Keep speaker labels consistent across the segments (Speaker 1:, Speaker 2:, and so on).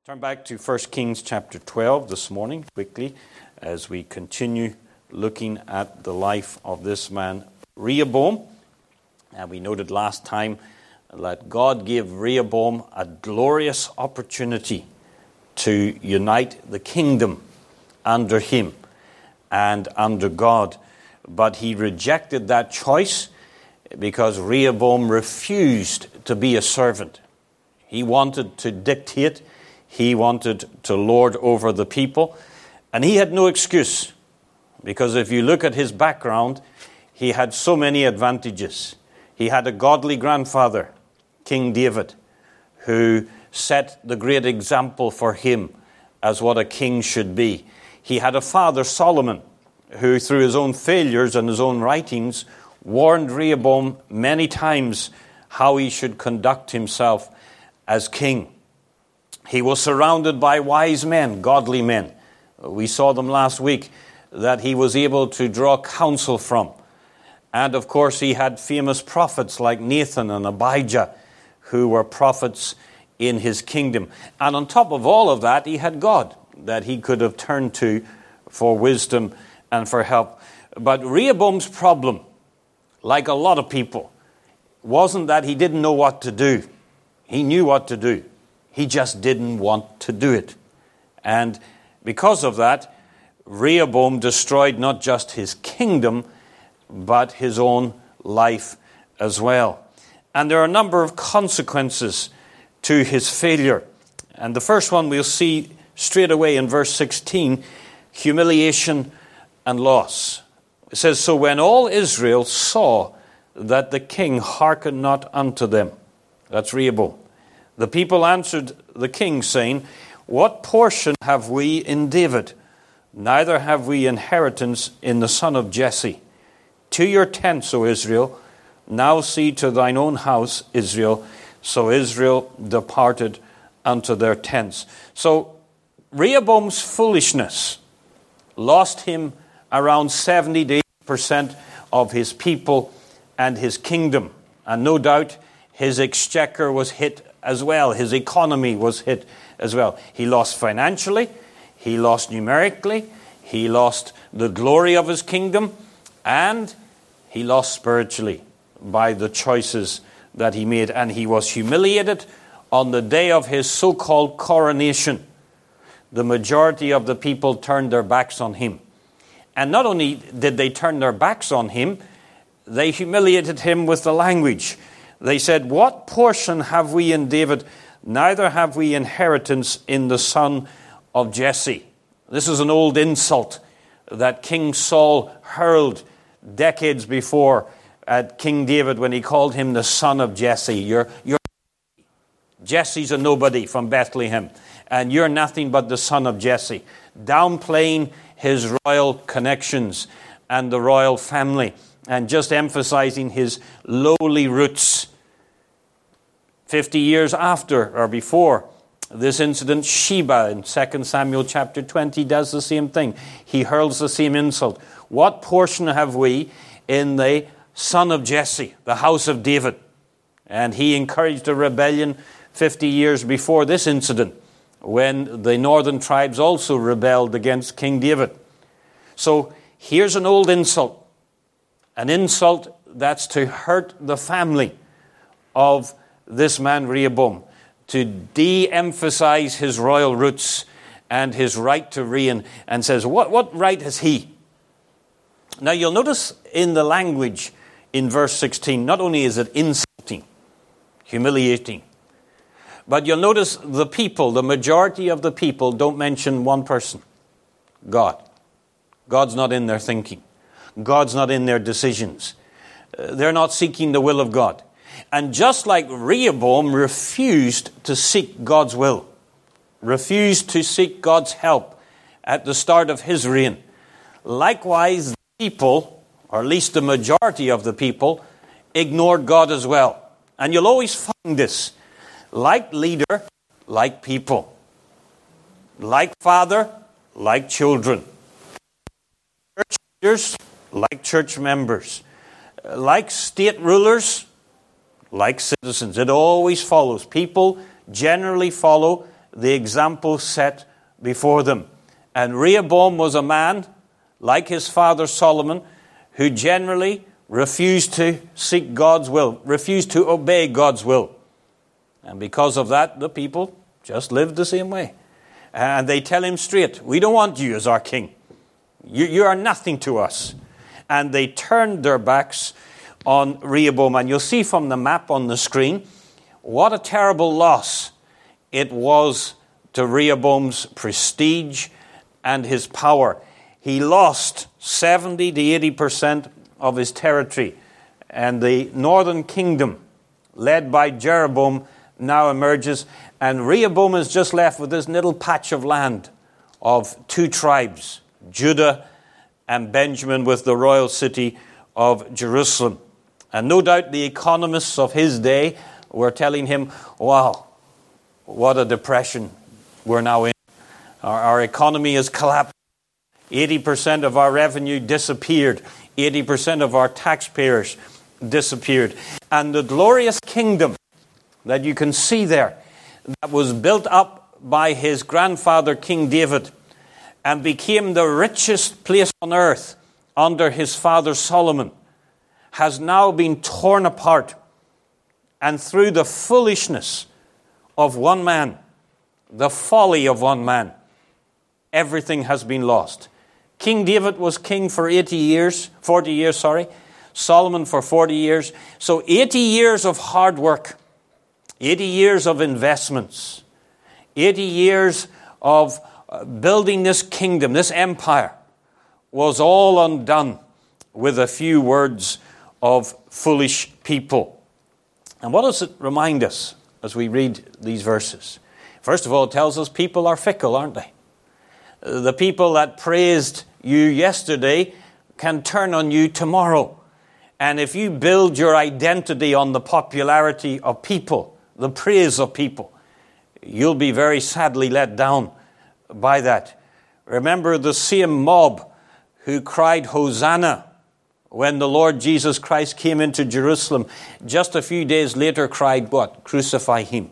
Speaker 1: Turn back to 1 Kings chapter 12 this morning, quickly, as we continue looking at the life of this man, Rehoboam. And we noted last time that God gave Rehoboam a glorious opportunity to unite the kingdom under him and under God. But he rejected that choice because Rehoboam refused to be a servant. He wanted to dictate. He wanted to lord over the people. And he had no excuse. Because if you look at his background, he had so many advantages. He had a godly grandfather, King David, who set the great example for him as what a king should be. He had a father, Solomon, who through his own failures and his own writings warned Rehoboam many times how he should conduct himself as king. He was surrounded by wise men, godly men. We saw them last week that he was able to draw counsel from. And of course he had famous prophets like Nathan and Abijah, who were prophets in his kingdom. And on top of all of that, he had God that he could have turned to for wisdom and for help. But Rehoboam's problem, like a lot of people, wasn't that he didn't know what to do. He knew what to do. He just didn't want to do it. And because of that, Rehoboam destroyed not just his kingdom, but his own life as well. And there are a number of consequences to his failure. And the first one we'll see straight away in verse 16, humiliation and loss. It says, "So when all Israel saw that the king hearkened not unto them," that's Rehoboam, "the people answered the king, saying, What portion have we in David? Neither have we inheritance in the son of Jesse. To your tents, O Israel. Now see to thine own house, Israel." So Israel departed unto their tents. So Rehoboam's foolishness lost him around 70 to 80% of his people and his kingdom. And no doubt his exchequer was hit as well. His economy was hit as well. He lost financially. He lost numerically. He lost the glory of his kingdom. And he lost spiritually by the choices that he made. And he was humiliated on the day of his so-called coronation. The majority of the people turned their backs on him. And not only did they turn their backs on him, they humiliated him with the language. They said, "What portion have we in David? Neither have we inheritance in the son of Jesse." This is an old insult that King Saul hurled decades before at King David when he called him the son of Jesse. You're Jesse's a nobody from Bethlehem, and you're nothing but the son of Jesse. Downplaying his royal connections and the royal family, and just emphasizing his lowly roots. 50 years after or before this incident, Sheba in 2 Samuel chapter 20 does the same thing. He hurls the same insult. "What portion have we in the son of Jesse, the house of David?" And he encouraged a rebellion 50 years before this incident, when the northern tribes also rebelled against King David. So here's an old insult. An insult that's to hurt the family of this man Rehoboam, to de-emphasize his royal roots and his right to reign, and says, what right has he? Now you'll notice in the language in verse 16, not only is it insulting, humiliating, but you'll notice the people, the majority of the people don't mention one person, God. God's not in their thinking. God's not in their decisions. They're not seeking the will of God. And just like Rehoboam refused to seek God's will, refused to seek God's help at the start of his reign, likewise the people, or at least the majority of the people, ignored God as well. And you'll always find this. Like leader, like people. Like father, like children. Church leaders, like church members. Like state rulers, like citizens. It always follows. People generally follow the example set before them. And Rehoboam was a man, like his father Solomon, who generally refused to seek God's will, refused to obey God's will. And because of that, the people just lived the same way. And they tell him straight, we don't want you as our king. You are nothing to us. And they turned their backs on Rehoboam. And you'll see from the map on the screen what a terrible loss it was to Rehoboam's prestige and his power. He lost 70 to 80% of his territory. And the northern kingdom, led by Jeroboam, now emerges. And Rehoboam is just left with this little patch of land of two tribes, Judah and Benjamin, with the royal city of Jerusalem. And no doubt the economists of his day were telling him, wow, what a depression we're now in. Our economy has collapsed. 80% of our revenue disappeared. 80% of our taxpayers disappeared. And the glorious kingdom that you can see there, that was built up by his grandfather, King David, and became the richest place on earth under his father Solomon, has now been torn apart. And through the foolishness of one man, the folly of one man, everything has been lost. King David was king for 40 years. Solomon for 40 years. So 80 years of hard work, 80 years of investments, 80 years of building this kingdom, this empire, was all undone with a few words of foolish people. And what does it remind us as we read these verses? First of all, it tells us people are fickle, aren't they? The people that praised you yesterday can turn on you tomorrow. And if you build your identity on the popularity of people, the praise of people, you'll be very sadly let down by that. Remember the same mob who cried Hosanna when the Lord Jesus Christ came into Jerusalem, just a few days later cried what? Crucify him.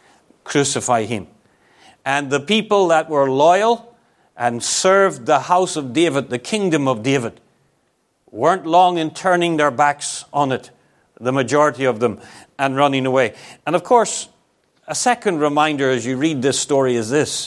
Speaker 1: Crucify him. And the people that were loyal and served the house of David, the kingdom of David, weren't long in turning their backs on it, the majority of them, and running away. And of course, a second reminder as you read this story is this,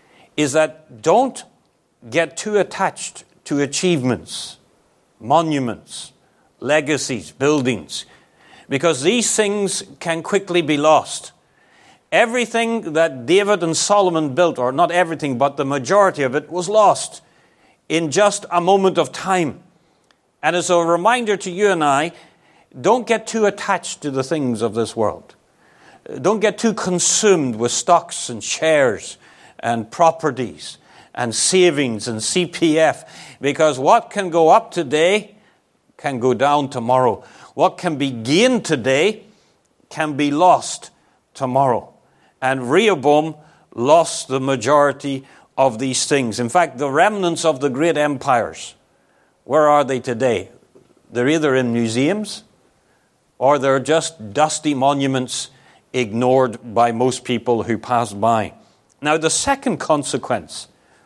Speaker 1: is that don't get too attached to achievements, monuments, legacies, buildings, because these things can quickly be lost. Everything that David and Solomon built, or not everything, but the majority of it, was lost in just a moment of time. And as a reminder to you and I, don't get too attached to the things of this world. Don't get too consumed with stocks and shares and properties and savings and CPF, because what can go up today can go down tomorrow. What can be gained today can be lost tomorrow. And Rehoboam lost the majority of these things. In fact, the remnants of the great empires, where are they today? They're either in museums or they're just dusty monuments ignored by most people who pass by. Now, the second consequence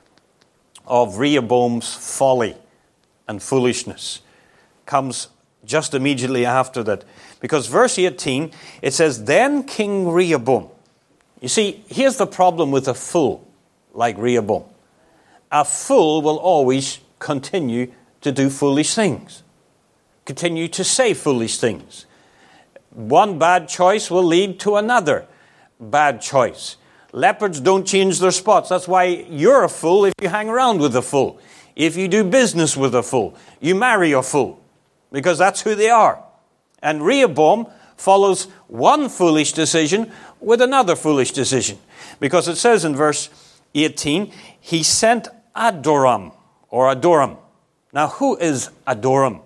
Speaker 1: of Rehoboam's folly and foolishness comes just immediately after that. Because verse 18, it says, Then King Rehoboam. You see, here's the problem with a fool like Rehoboam. A fool will always continue to do foolish things, continue to say foolish things. One bad choice will lead to another bad choice. Leopards don't change their spots. That's why you're a fool if you hang around with a fool. If you do business with a fool, you marry a fool, because that's who they are. And Rehoboam follows one foolish decision with another foolish decision. Because it says in verse 18, he sent Adoram, or Adoram. Now, who is Adoram?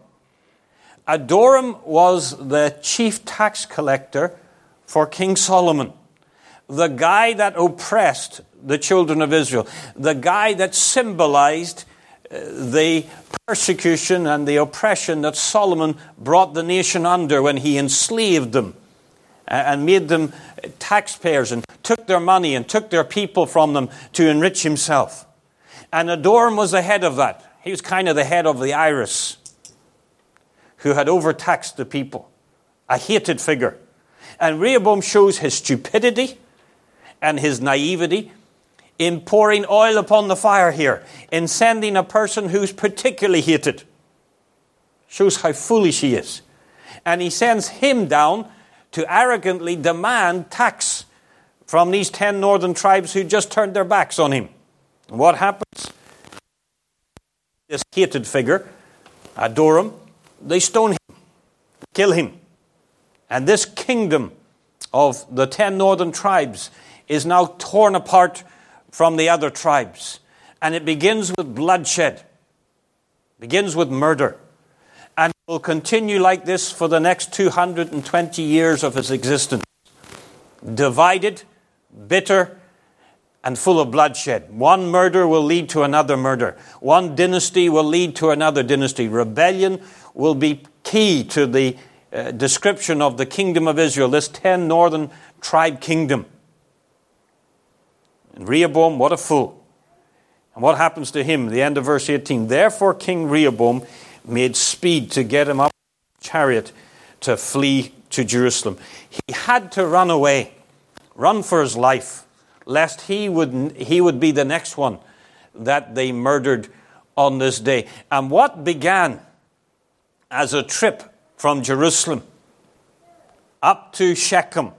Speaker 1: Adoram was the chief tax collector for King Solomon. The guy that oppressed the children of Israel. The guy that symbolized the persecution and the oppression that Solomon brought the nation under when he enslaved them and made them taxpayers and took their money and took their people from them to enrich himself. And Adoram was the head of that. He was kind of the head of the Iris who had overtaxed the people. A hated figure. And Rehoboam shows his stupidity and his naivety in pouring oil upon the fire here, in sending a person who's particularly hated. Shows how foolish he is. And he sends him down to arrogantly demand tax from these 10 northern tribes who just turned their backs on him. And what happens? This hated figure, Adoram, they stone him, kill him. And this kingdom of the 10 northern tribes is now torn apart from the other tribes. And it begins with bloodshed, begins with murder. And it will continue like this for the next 220 years of its existence. Divided, bitter, and full of bloodshed. One murder will lead to another murder. One dynasty will lead to another dynasty. Rebellion will be key to the description of the kingdom of Israel, this 10 northern tribe kingdom. And Rehoboam, what a fool. And what happens to him? The end of verse 18. Therefore King Rehoboam made speed to get him up in a chariot to flee to Jerusalem. He had to run away, run for his life, lest he would be the next one that they murdered on this day. And what began as a trip from Jerusalem up to Shechem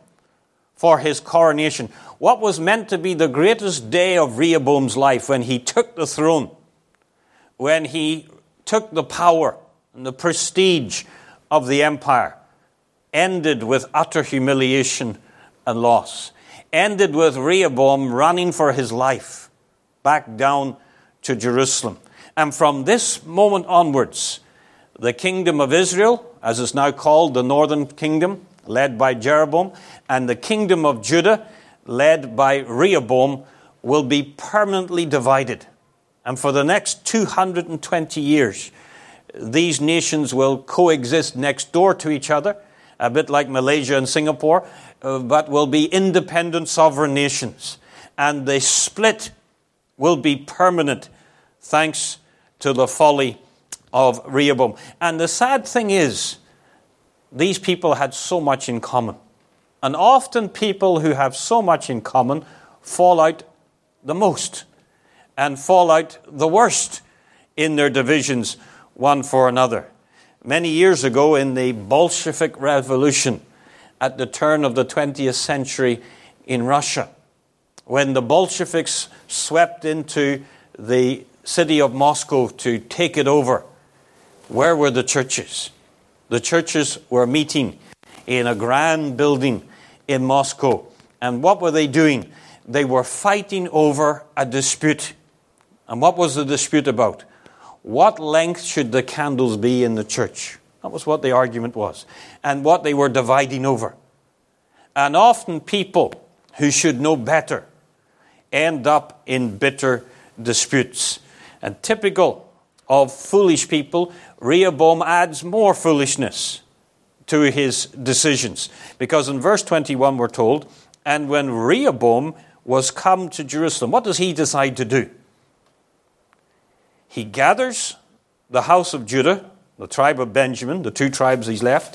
Speaker 1: for his coronation, what was meant to be the greatest day of Rehoboam's life, when he took the throne, when he took the power and the prestige of the empire, ended with utter humiliation and loss. Ended with Rehoboam running for his life back down to Jerusalem. And from this moment onwards, the kingdom of Israel, as is now called the northern kingdom, led by Jeroboam, and the kingdom of Judah, led by Rehoboam, will be permanently divided. And for the next 220 years, these nations will coexist next door to each other, a bit like Malaysia and Singapore, but will be independent sovereign nations. And the split will be permanent, thanks to the folly of Rehoboam. And the sad thing is, these people had so much in common. And often people who have so much in common fall out the most and fall out the worst in their divisions one for another. Many years ago, in the Bolshevik Revolution at the turn of the 20th century in Russia, when the Bolsheviks swept into the city of Moscow to take it over, where were the churches? The churches were meeting in a grand building in Moscow. And what were they doing? They were fighting over a dispute. And what was the dispute about? What length should the candles be in the church? That was what the argument was. And what they were dividing over. And often people who should know better end up in bitter disputes. And typical of foolish people, Rehoboam adds more foolishness to his decisions. Because in verse 21 we're told, and when Rehoboam was come to Jerusalem, what does he decide to do? He gathers the house of Judah, the tribe of Benjamin, the two tribes he's left,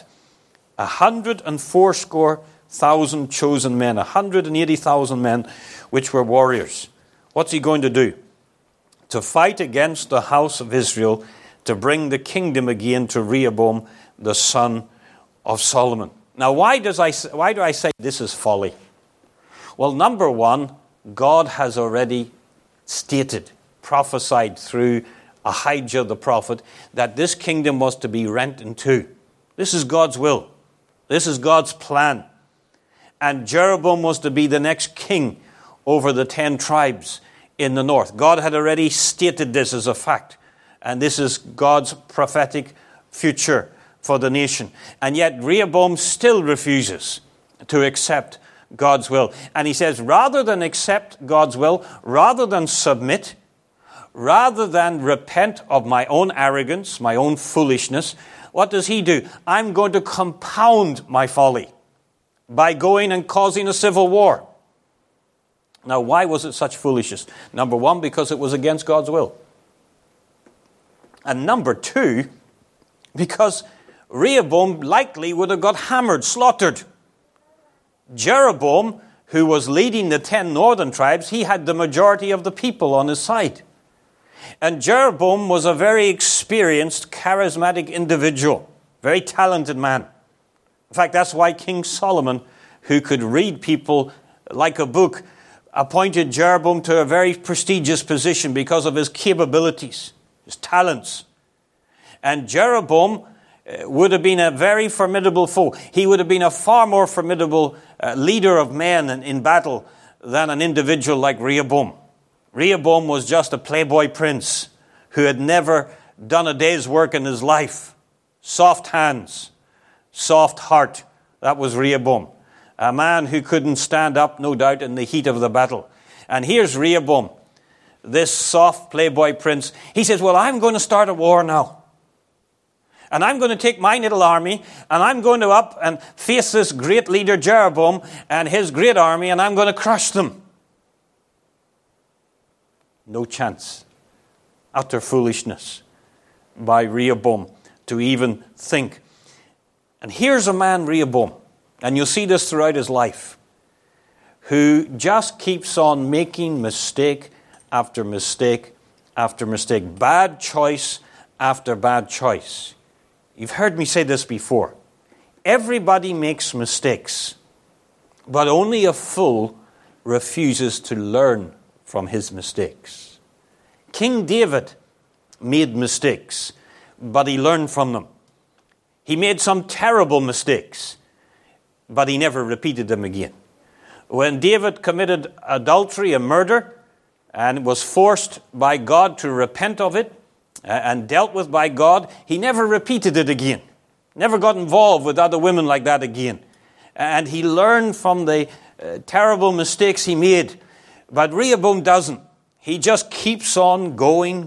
Speaker 1: 180,000 chosen men, 180,000 men, which were warriors. What's he going to do? To fight against the house of Israel, to bring the kingdom again to Rehoboam, the son of Solomon. Now, why do I say this is folly? Well, number one, God has already stated, prophesied through Ahijah the prophet, that this kingdom was to be rent in two. This is God's will. This is God's plan. And Jeroboam was to be the next king over the 10 tribes in the north. God had already stated this as a fact. And this is God's prophetic future for the nation. And yet Rehoboam still refuses to accept God's will. And he says, rather than accept God's will, rather than submit, rather than repent of my own arrogance, my own foolishness, what does he do? I'm going to compound my folly. by going and causing a civil war. Now, why was it such foolishness? Number one, because it was against God's will. And number two, because Rehoboam likely would have got hammered, slaughtered. Jeroboam, who was leading the 10 northern tribes, he had the majority of the people on his side. And Jeroboam was a very experienced, charismatic individual, very talented man. In fact, that's why King Solomon, who could read people like a book, appointed Jeroboam to a very prestigious position because of his capabilities, his talents. And Jeroboam would have been a very formidable foe. He would have been a far more formidable leader of men in battle than an individual like Rehoboam. Rehoboam was just a playboy prince who had never done a day's work in his life. Soft hands, soft heart. That was Rehoboam. A man who couldn't stand up, no doubt, in the heat of the battle. And here's Rehoboam, this soft playboy prince. He says, well, I'm going to start a war now. And I'm going to take my little army, and I'm going to up and face this great leader Jeroboam and his great army, and I'm going to crush them. No chance. Utter foolishness by Rehoboam to even think. And here's a man, Rehoboam, and you'll see this throughout his life, who just keeps on making mistake after mistake after mistake. Bad choice after bad choice. You've heard me say this before. Everybody makes mistakes, but only a fool refuses to learn from his mistakes. King David made mistakes, but he learned from them. He made some terrible mistakes, but he never repeated them again. When David committed adultery and murder and was forced by God to repent of it and dealt with by God, he never repeated it again. Never got involved with other women like that again. And he learned from the terrible mistakes he made. But Rehoboam doesn't. He just keeps on going.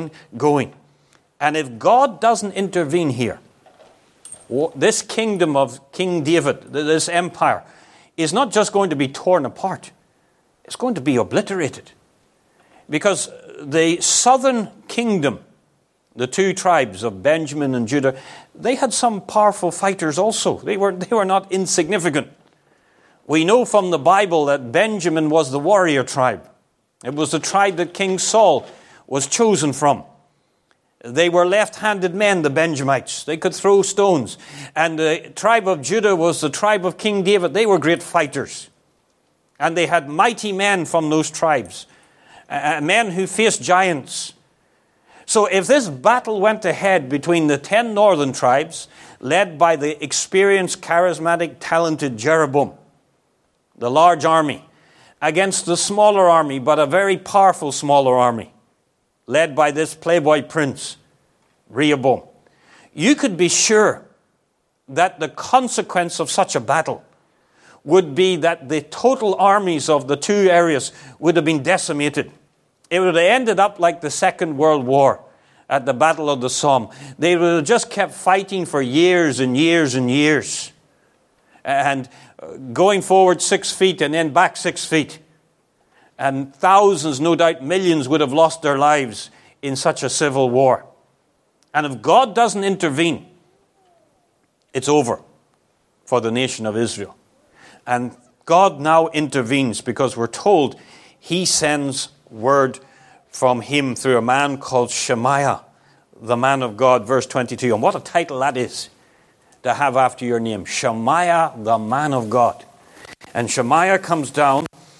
Speaker 1: And if God doesn't intervene here, this kingdom of King David, this empire, is not just going to be torn apart. It's going to be obliterated. Because the southern kingdom, the two tribes of Benjamin and Judah, they had some powerful fighters also. They were not insignificant. We know from the Bible that Benjamin was the warrior tribe. It was the tribe that King Saul was chosen from. They were left-handed men, the Benjamites. They could throw stones. And the tribe of Judah was the tribe of King David. They were great fighters. And they had mighty men from those tribes. Men who faced giants. So if this battle went ahead between the 10 northern tribes, led by the experienced, charismatic, talented Jeroboam, the large army, against the smaller army, but a very powerful smaller army, led by this playboy prince, Rehoboam, you could be sure that the consequence of such a battle would be that the total armies of the two areas would have been decimated. It would have ended up like the Second World War at the Battle of the Somme. They would have just kept fighting for years and years and years. And going forward 6 feet and then back 6 feet. And thousands, no doubt millions, would have lost their lives in such a civil war. And if God doesn't intervene, it's over for the nation of Israel. And God now intervenes because we're told he sends word from him through a man called Shemaiah, the man of God, verse 22. And what a title that is to have after your name. Shemaiah, the man of God. And Shemaiah comes down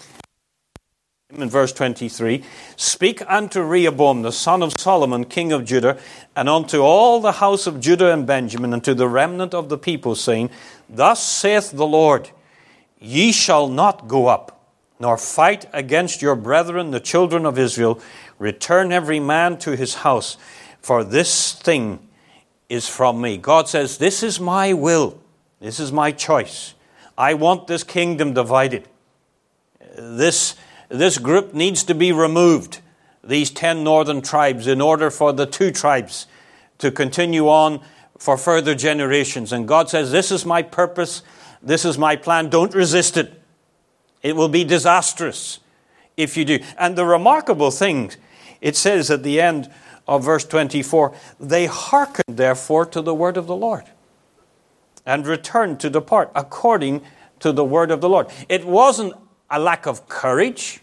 Speaker 1: in verse 23, speak unto Rehoboam, the son of Solomon, king of Judah, and unto all the house of Judah and Benjamin, and to the remnant of the people, saying, thus saith the Lord, ye shall not go up, nor fight against your brethren, the children of Israel. Return every man to his house, for this thing is from me. God says, this is my will. This is my choice. I want this kingdom divided. This group needs to be removed, these 10 northern tribes, in order for the two tribes to continue on for further generations. And God says, this is my purpose. This is my plan. Don't resist it. It will be disastrous if you do. And the remarkable thing, it says at the end of verse 24, they hearkened therefore to the word of the Lord and returned to depart according to the word of the Lord. It wasn't a lack of courage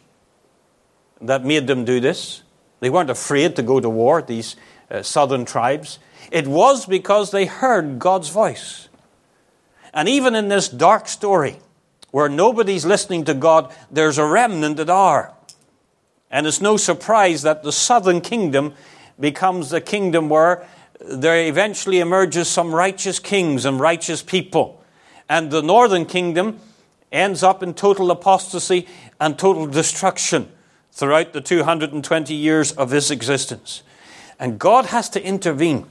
Speaker 1: that made them do this. They weren't afraid to go to war, these southern tribes. It was because they heard God's voice. And even in this dark story, where nobody's listening to God, there's a remnant that are. And it's no surprise that the southern kingdom becomes the kingdom where there eventually emerges some righteous kings and righteous people. And the northern kingdom ends up in total apostasy and total destruction throughout the 220 years of his existence. And God has to intervene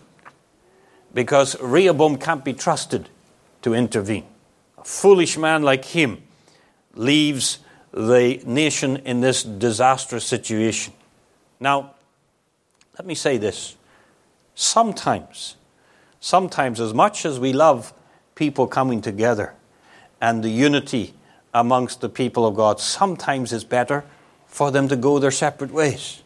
Speaker 1: because Rehoboam can't be trusted to intervene. A foolish man like him leaves the nation in this disastrous situation. Now, let me say this. Sometimes, as much as we love people coming together and the unity amongst the people of God, sometimes it's better for them to go their separate ways.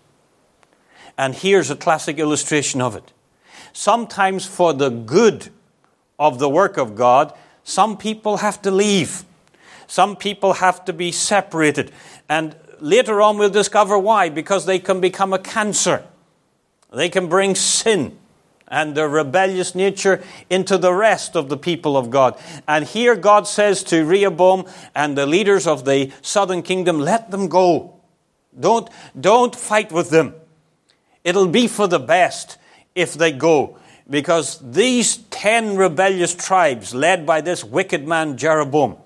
Speaker 1: And here's a classic illustration of it. Sometimes for the good of the work of God, some people have to leave. Some people have to be separated. And later on we'll discover why. Because they can become a cancer. They can bring sin and their rebellious nature into the rest of the people of God. And here God says to Rehoboam and the leaders of the southern kingdom, let them go. Don't fight with them. It'll be for the best if they go. Because these 10 rebellious tribes led by this wicked man Jeroboam,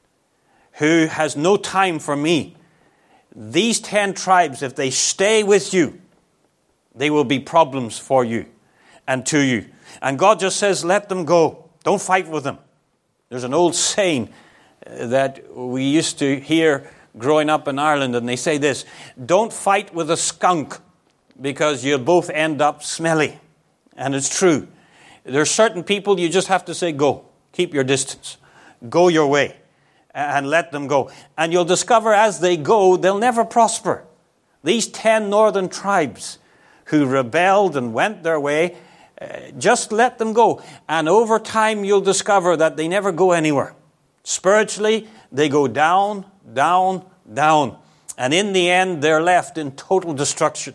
Speaker 1: who has no time for me, these 10 tribes, if they stay with you, they will be problems for you and to you. And God just says, let them go. Don't fight with them. There's an old saying that we used to hear growing up in Ireland, and they say this, don't fight with a skunk because you'll both end up smelly. And it's true. There's certain people you just have to say, go. Keep your distance. Go your way. And let them go. And you'll discover as they go, they'll never prosper. These 10 northern tribes who rebelled and went their way, just let them go. And over time, you'll discover that they never go anywhere. Spiritually, they go down, down, down. And in the end, they're left in total destruction.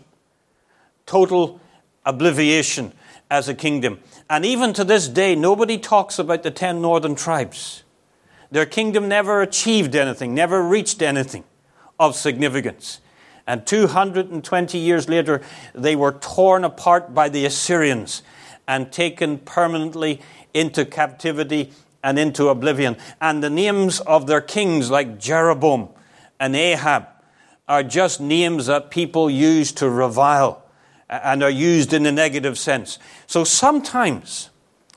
Speaker 1: Total obliviation as a kingdom. And even to this day, nobody talks about the 10 northern tribes. Their kingdom never achieved anything, never reached anything of significance. And 220 years later, they were torn apart by the Assyrians and taken permanently into captivity and into oblivion. And the names of their kings, like Jeroboam and Ahab, are just names that people use to revile and are used in a negative sense. So sometimes,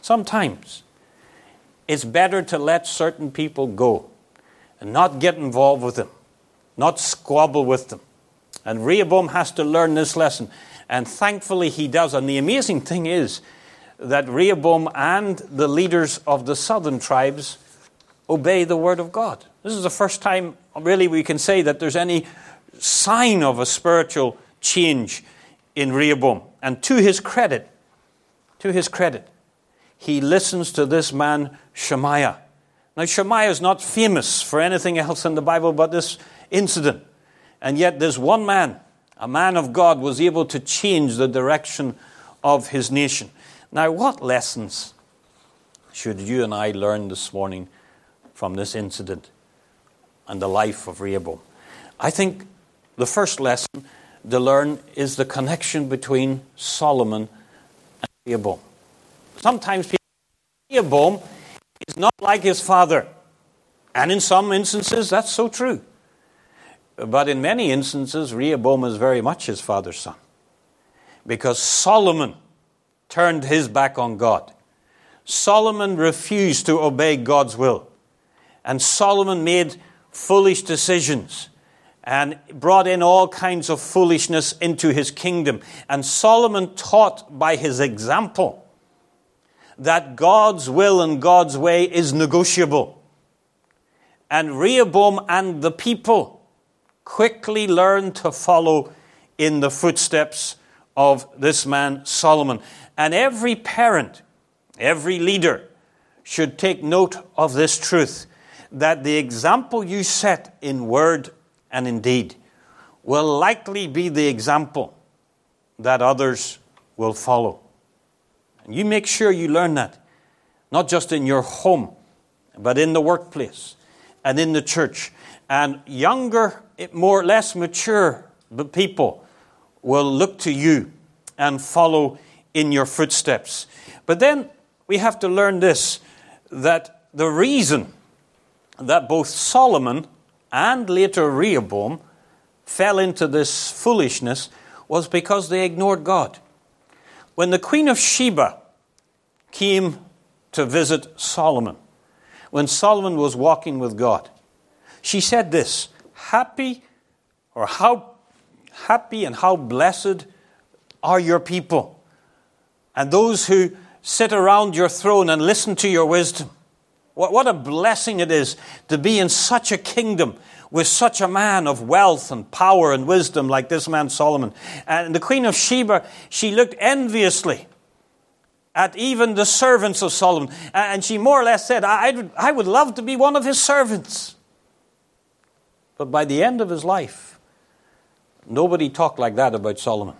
Speaker 1: it's better to let certain people go and not get involved with them, not squabble with them. And Rehoboam has to learn this lesson. And thankfully he does. And the amazing thing is that Rehoboam and the leaders of the southern tribes obey the word of God. This is the first time really we can say that there's any sign of a spiritual change in Rehoboam. And to his credit, he listens to this man Shemaiah. Now Shemaiah is not famous for anything else in the Bible but this incident. And yet this one man, a man of God, was able to change the direction of his nation. Now what lessons should you and I learn this morning from this incident and the life of Rehoboam? I think the first lesson to learn is the connection between Solomon and Rehoboam. Sometimes people say Rehoboam is not like his father. And in some instances, that's so true. But in many instances, Rehoboam is very much his father's son. Because Solomon turned his back on God. Solomon refused to obey God's will. And Solomon made foolish decisions and brought in all kinds of foolishness into his kingdom. And Solomon taught by his example that God's will and God's way is negotiable. And Rehoboam and the people quickly learned to follow in the footsteps of this man Solomon. And every parent, every leader should take note of this truth, that the example you set in word and in deed will likely be the example that others will follow. And you make sure you learn that, not just in your home, but in the workplace and in the church. And younger, more or less mature people will look to you and follow in your footsteps. But then we have to learn this, that the reason that both Solomon and later Rehoboam fell into this foolishness was because they ignored God. When the Queen of Sheba came to visit Solomon, when Solomon was walking with God, she said this, how happy and how blessed are your people, and those who sit around your throne and listen to your wisdom. What a blessing it is to be in such a kingdom with such a man of wealth and power and wisdom like this man Solomon. And the Queen of Sheba, she looked enviously at even the servants of Solomon. And she more or less said, I would love to be one of his servants. But by the end of his life, nobody talked like that about Solomon.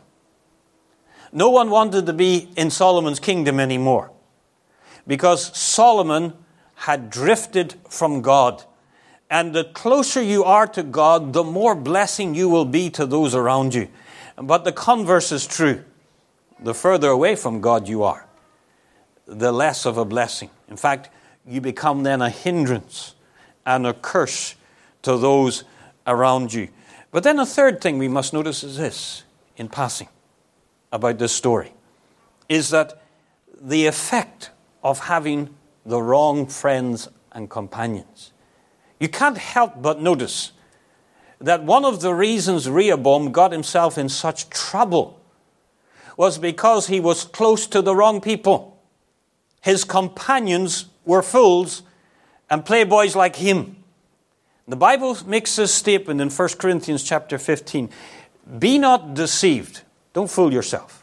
Speaker 1: No one wanted to be in Solomon's kingdom anymore, because Solomon had drifted from God. And the closer you are to God, the more blessing you will be to those around you. But the converse is true. The further away from God you are, the less of a blessing. In fact, you become then a hindrance and a curse to those around you. But then a third thing we must notice is this, in passing, about this story, is that the effect of having the wrong friends and companions. You can't help but notice that one of the reasons Rehoboam got himself in such trouble was because he was close to the wrong people. His companions were fools and playboys like him. The Bible makes this statement in 1 Corinthians chapter 15. Be not deceived. Don't fool yourself.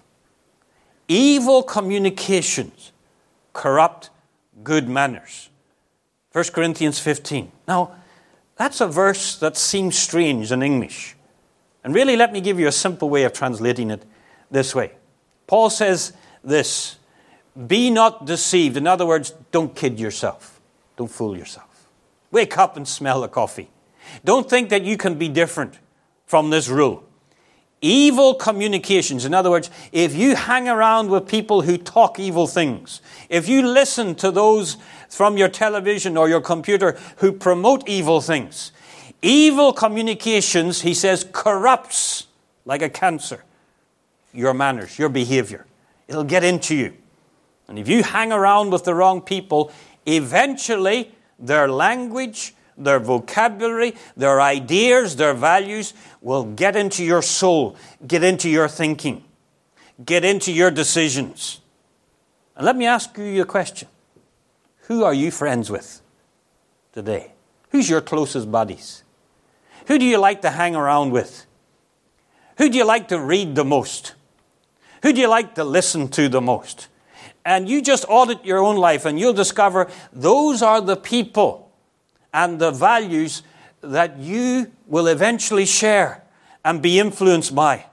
Speaker 1: Evil communications corrupt good manners. 1 Corinthians 15. Now, that's a verse that seems strange in English. And really, let me give you a simple way of translating it this way. Paul says this, be not deceived. In other words, don't kid yourself. Don't fool yourself. Wake up and smell the coffee. Don't think that you can be different from this rule. Evil communications. In other words, if you hang around with people who talk evil things, if you listen to those from your television or your computer who promote evil things, evil communications, he says, corrupts like a cancer your manners, your behavior. It'll get into you. And if you hang around with the wrong people, eventually their language, their vocabulary, their ideas, their values will get into your soul, get into your thinking, get into your decisions. And let me ask you a question. Who are you friends with today? Who's your closest buddies? Who do you like to hang around with? Who do you like to read the most? Who do you like to listen to the most? And you just audit your own life and you'll discover those are the people and the values that you will eventually share and be influenced by.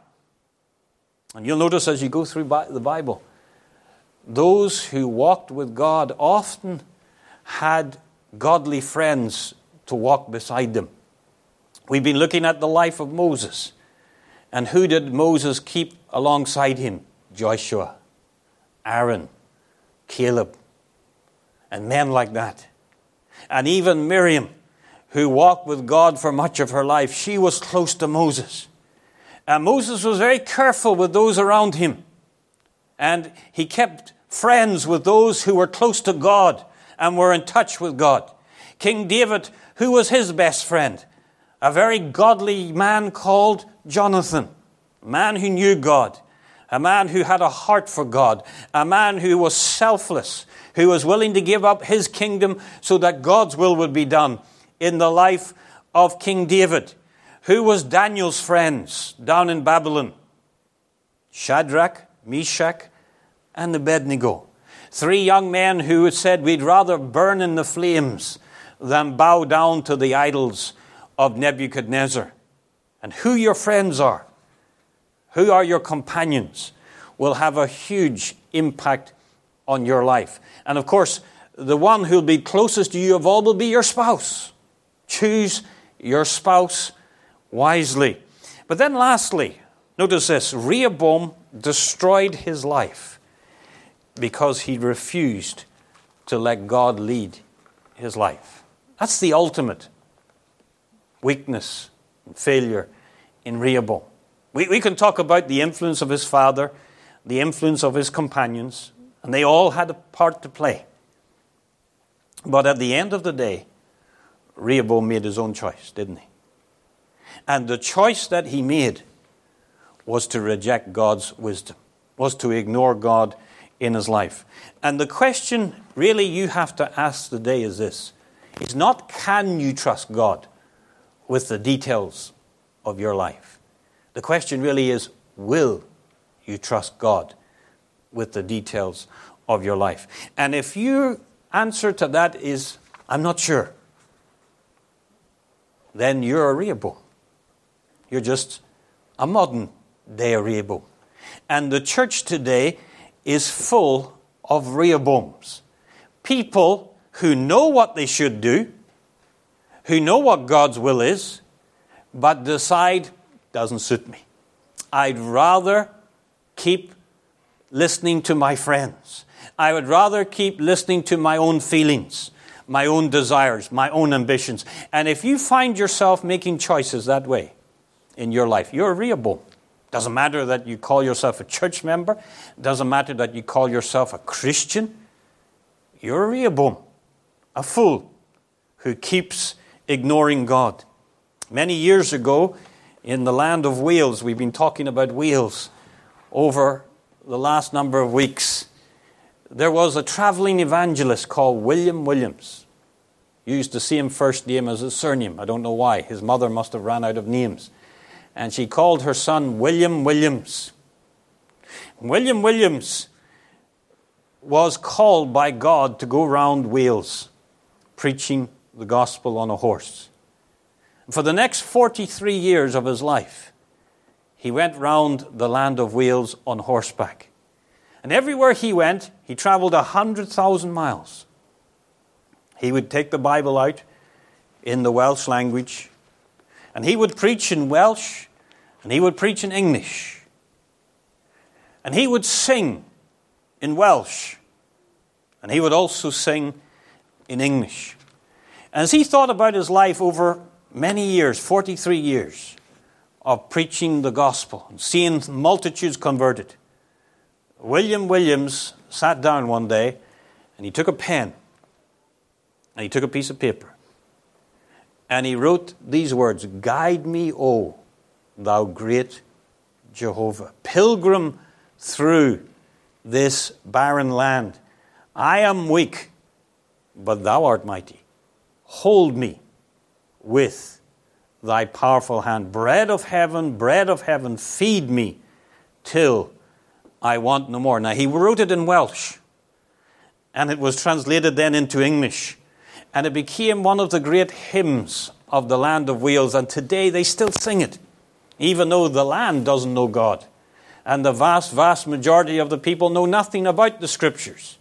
Speaker 1: And you'll notice as you go through the Bible, those who walked with God often had godly friends to walk beside them. We've been looking at the life of Moses. And who did Moses keep alongside him? Joshua, Aaron, Caleb, and men like that. And even Miriam, who walked with God for much of her life, she was close to Moses. And Moses was very careful with those around him. And he kept friends with those who were close to God and were in touch with God. King David, who was his best friend? A very godly man called Jonathan, a man who knew God, a man who had a heart for God, a man who was selfless, who was willing to give up his kingdom so that God's will would be done in the life of King David. Who was Daniel's friends down in Babylon? Shadrach, Meshach, and Abednego. 3 young men who had said, we'd rather burn in the flames than bow down to the idols of Nebuchadnezzar. And who your friends are, who are your companions, will have a huge impact on your life. And of course, the one who'll be closest to you of all will be your spouse. Choose your spouse wisely. But then lastly, notice this, Rehoboam destroyed his life because he refused to let God lead his life. That's the ultimate weakness and failure in Rehoboam. We can talk about the influence of his father, the influence of his companions, and they all had a part to play. But at the end of the day, Rehoboam made his own choice, didn't he? And the choice that he made was to reject God's wisdom, was to ignore God in his life. And the question really you have to ask today is this. It's not can you trust God with the details of your life. The question really is, will you trust God with the details of your life? And if your answer to that is, I'm not sure, then you're a Rehoboam. You're just a modern day Rehoboam. And the church today is full of Rehoboams. People who know what they should do, who know what God's will is, but decide, doesn't suit me. I'd rather keep listening to my friends. I would rather keep listening to my own feelings, my own desires, my own ambitions. And if you find yourself making choices that way in your life, you're a Rehoboam. Doesn't matter that you call yourself a church member. Doesn't matter that you call yourself a Christian. You're a Rehoboam, a fool who keeps ignoring God. Many years ago, in the land of Wales, we've been talking about Wales over the last number of weeks. There was a traveling evangelist called William Williams. You used to see him first name as his surname. I don't know why. His mother must have ran out of names. And she called her son William Williams. William Williams was called by God to go around Wales preaching the gospel on a horse. For the next 43 years of his life, he went round the land of Wales on horseback. And everywhere he went, he traveled 100,000 miles. He would take the Bible out in the Welsh language, and he would preach in Welsh, and he would preach in English. And he would sing in Welsh, and he would also sing in English. And as he thought about his life over many years, 43 years, of preaching the gospel and seeing multitudes converted, William Williams sat down one day and he took a pen and he took a piece of paper and he wrote these words, "Guide me, O thou great Jehovah, pilgrim through this barren land. I am weak, but thou art mighty. Hold me with thy powerful hand. Bread of heaven, feed me till I want no more." Now, he wrote it in Welsh, and it was translated then into English, and it became one of the great hymns of the land of Wales, and today they still sing it, even though the land doesn't know God, and the vast majority of the people know nothing about the Scriptures.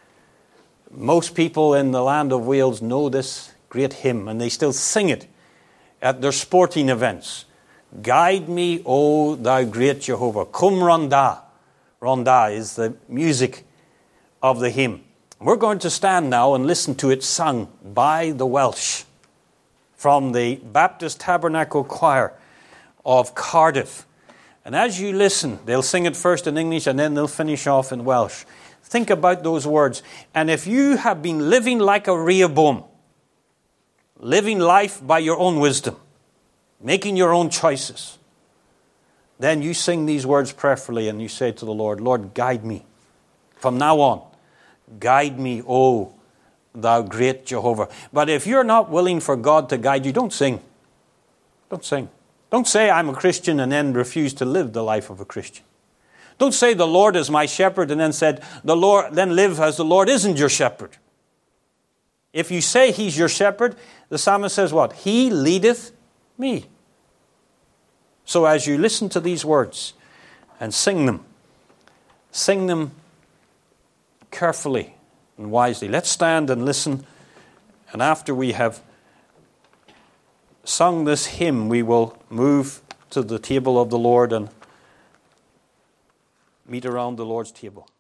Speaker 1: Most people in the land of Wales know this great hymn, and they still sing it at their sporting events. Guide me, O thou great Jehovah. Cum Ronda. Ronda is the music of the hymn. We're going to stand now and listen to it sung by the Welsh from the Baptist Tabernacle Choir of Cardiff. And as you listen, they'll sing it first in English and then they'll finish off in Welsh. Think about those words. And if you have been living like a Rehoboam, living life by your own wisdom, making your own choices, then you sing these words prayerfully and you say to the Lord, Lord, guide me. From now on, guide me, O thou great Jehovah. But if you're not willing for God to guide you, don't sing. Don't sing. Don't say, I'm a Christian, and then refuse to live the life of a Christian. Don't say, the Lord is my shepherd, and then live as the Lord isn't your shepherd. If you say he's your shepherd, the psalmist says what? He leadeth me. So as you listen to these words and sing them carefully and wisely. Let's stand and listen. And after we have sung this hymn, we will move to the table of the Lord and meet around the Lord's table.